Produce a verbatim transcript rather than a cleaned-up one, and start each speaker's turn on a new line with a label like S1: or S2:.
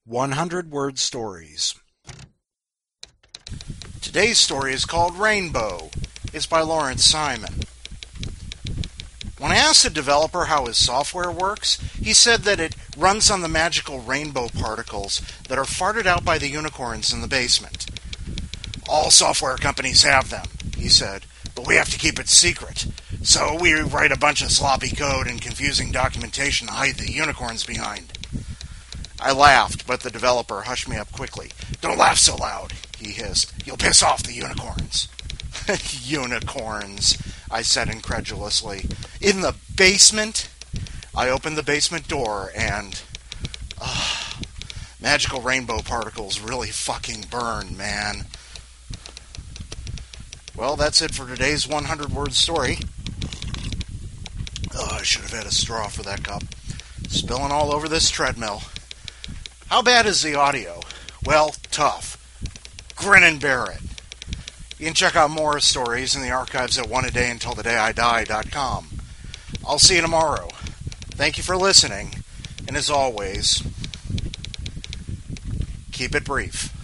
S1: one hundred word stories. Today's story is called Rainbow. It's by Lawrence Simon. When I asked the developer how his software works, he said that it runs on the magical rainbow particles that are farted out by the unicorns in the basement. All software companies have them, he said, but we have to keep it secret. So we write a bunch of sloppy code and confusing documentation to hide the unicorns behind. I laughed, but the developer hushed me up quickly. "Don't laugh so loud," he hissed. "You'll piss off the unicorns." Unicorns, I said incredulously. In the basement? I opened the basement door and... Uh, magical rainbow particles really fucking burn, man. Well, that's it for today's one hundred word story. Oh, I should have had a straw for that cup. Spilling all over this treadmill. How bad is the audio? Well, tough. Grin and bear it. You can check out more stories in the archives at one a day until the day I die dot com. I'll see you tomorrow. Thank you for listening, and as always, keep it brief.